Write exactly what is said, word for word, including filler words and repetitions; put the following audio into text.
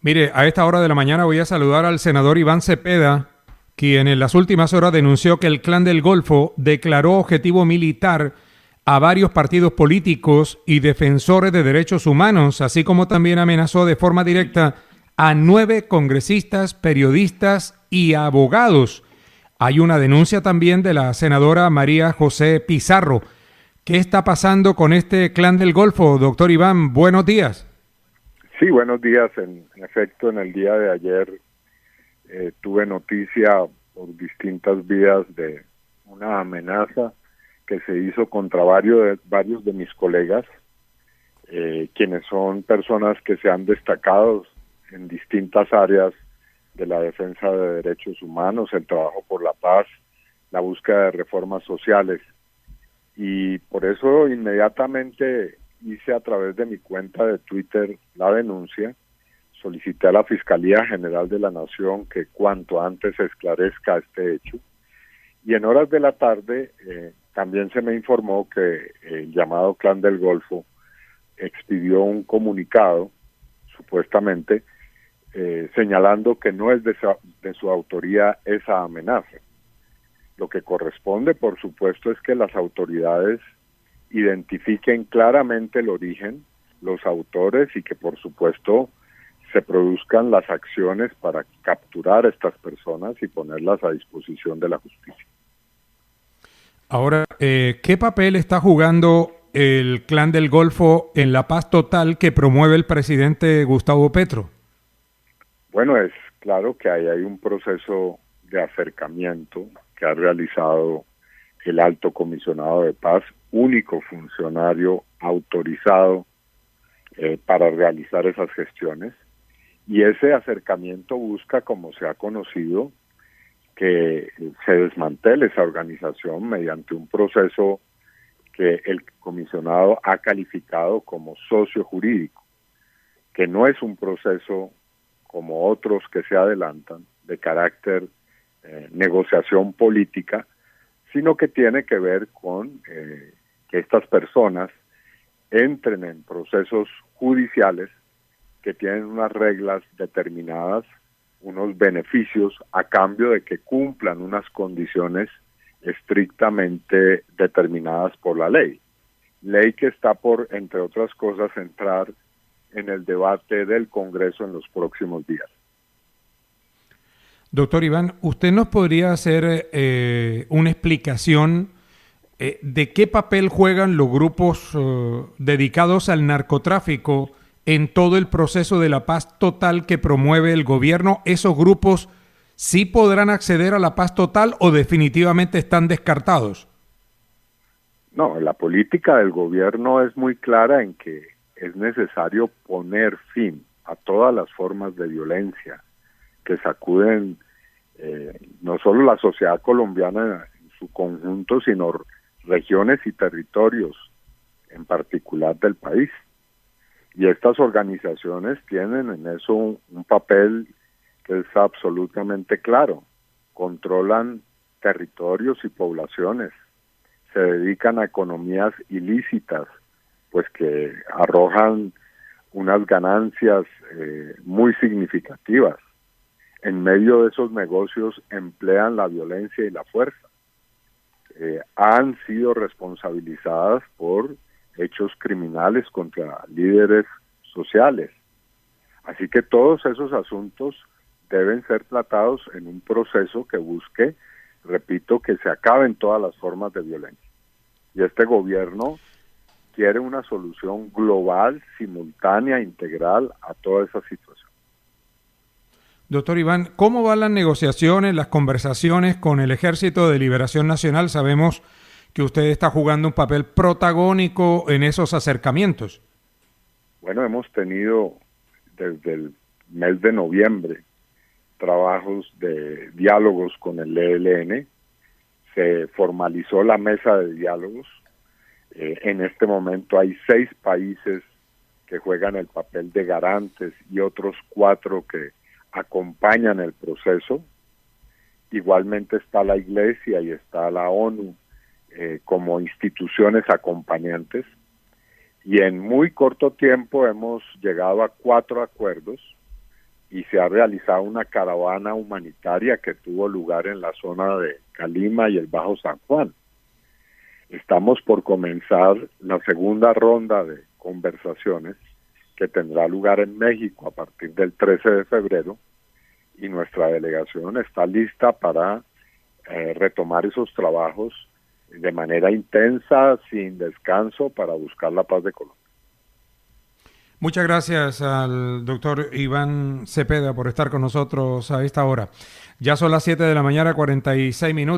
Mire, a esta hora de la mañana voy a saludar al senador Iván Cepeda, quien en las últimas horas denunció que el Clan del Golfo declaró objetivo militar a varios partidos políticos y defensores de derechos humanos, así como también amenazó de forma directa a nueve congresistas, periodistas y abogados. Hay una denuncia también de la senadora María José Pizarro. ¿Qué está pasando con este Clan del Golfo, doctor Iván? Buenos días. Sí, buenos días. En, en efecto, en el día de ayer eh, tuve noticia por distintas vías de una amenaza que se hizo contra varios de, varios de mis colegas, eh, quienes son personas que se han destacado en distintas áreas de la defensa de derechos humanos, el trabajo por la paz, la búsqueda de reformas sociales. Y por eso inmediatamente hice a través de mi cuenta de Twitter la denuncia, solicité a la Fiscalía General de la Nación que cuanto antes esclarezca este hecho. Y en horas de la tarde eh, también se me informó que el llamado Clan del Golfo expidió un comunicado, supuestamente, eh, señalando que no es de su, de su autoría esa amenaza. Lo que corresponde, por supuesto, es que las autoridades identifiquen claramente el origen, los autores y que, por supuesto, se produzcan las acciones para capturar a estas personas y ponerlas a disposición de la justicia. Ahora, eh, ¿qué papel está jugando el Clan del Golfo en la paz total que promueve el presidente Gustavo Petro? Bueno, es claro que ahí hay un proceso de acercamiento que ha realizado el Alto Comisionado de Paz, único funcionario autorizado eh, para realizar esas gestiones. Y ese acercamiento busca, como se ha conocido, que se desmantele esa organización mediante un proceso que el comisionado ha calificado como socio jurídico, que no es un proceso como otros que se adelantan de carácter eh, negociación política, sino que tiene que ver con eh, que estas personas entren en procesos judiciales que tienen unas reglas determinadas, unos beneficios a cambio de que cumplan unas condiciones estrictamente determinadas por la ley. Ley que está por, entre otras cosas, entrar en el debate del Congreso en los próximos días. Doctor Iván, ¿usted nos podría hacer eh, una explicación eh, de qué papel juegan los grupos eh, dedicados al narcotráfico en todo el proceso de la paz total que promueve el gobierno? ¿Esos grupos sí podrán acceder a la paz total o definitivamente están descartados? No, la política del gobierno es muy clara en que es necesario poner fin a todas las formas de violencia que sacuden eh, no solo la sociedad colombiana en su conjunto, sino regiones y territorios en particular del país. Y estas organizaciones tienen en eso un, un papel que es absolutamente claro. Controlan territorios y poblaciones, se dedican a economías ilícitas, pues que arrojan unas ganancias eh, muy significativas. En medio de esos negocios emplean la violencia y la fuerza. Eh, han sido responsabilizadas por hechos criminales contra líderes sociales. Así que todos esos asuntos deben ser tratados en un proceso que busque, repito, que se acaben todas las formas de violencia. Y este gobierno quiere una solución global, simultánea, integral a toda esa situación. Doctor Iván, ¿cómo van las negociaciones, las conversaciones con el Ejército de Liberación Nacional? Sabemos que usted está jugando un papel protagónico en esos acercamientos. Bueno, hemos tenido desde el mes de noviembre trabajos de diálogos con el E L N. Se formalizó la mesa de diálogos. Eh, en este momento hay seis países que juegan el papel de garantes y otros cuatro que acompañan el proceso. Igualmente está la Iglesia y está la ONU eh, como instituciones acompañantes. Y en muy corto tiempo hemos llegado a cuatro acuerdos y se ha realizado una caravana humanitaria que tuvo lugar en la zona de Calima y el Bajo San Juan. Estamos por comenzar la segunda ronda de conversaciones que tendrá lugar en México a partir del trece de febrero, y nuestra delegación está lista para eh, retomar esos trabajos de manera intensa, sin descanso, para buscar la paz de Colombia. Muchas gracias al doctor Iván Cepeda por estar con nosotros a esta hora. Ya son las siete de la mañana, cuarenta y seis minutos.